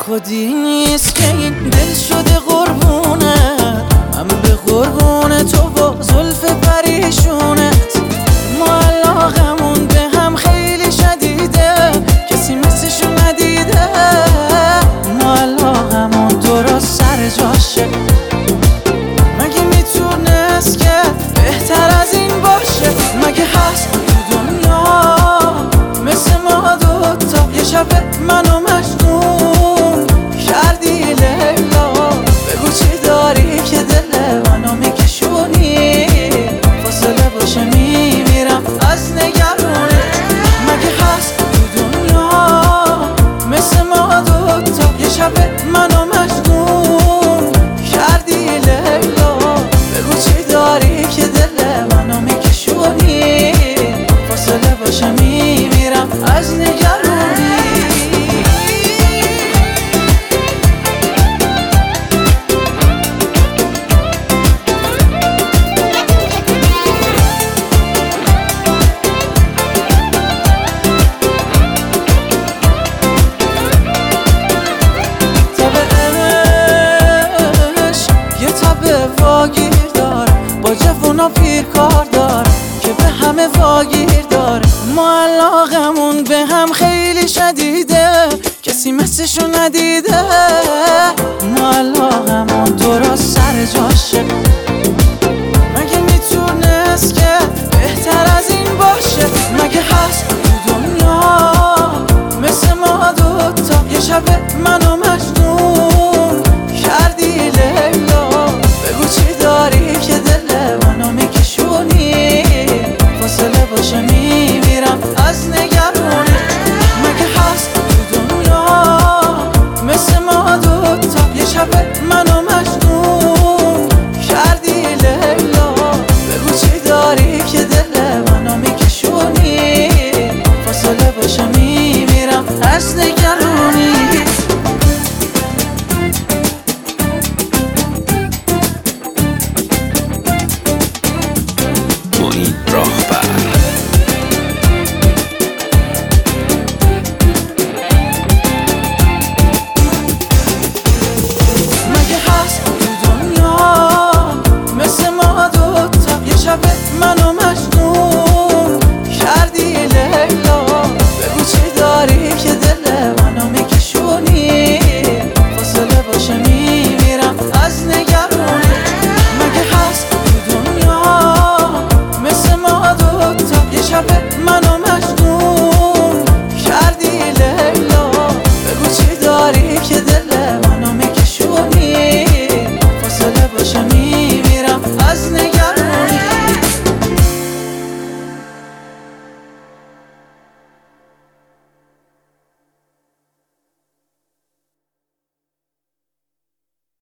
خودی نیست که این دل شده قربونت، من به قربون تو و زلف پریشونت. ما علاقمون به هم خیلی شدیده، کسی مثلشو ندیده. ما علاقمون درست سر جاشه، مگه میتونست که بهتر از این باشه؟ مگه هست تو دنیا مثل ما دوتا؟ یه شب منو مجنون کردی لیلا، بگو چی داری که دل منو میکشونی؟ فاصله باشه میمیرم از نگرونت. مگه هست تو دنیا مثل ما دوتا؟ یه شب منو مجنون کردی لیلا، بگو چی داری که دل منو میکشونی؟ فاصله باشه میمیرم از نگرونی. واگیر داره با جوونا پیر کار داره که به همه واگیر داره. ما علاقمون به هم خیلی شدیده، کسی مثلشو ندیده. ما علاقمون درست سر جاش،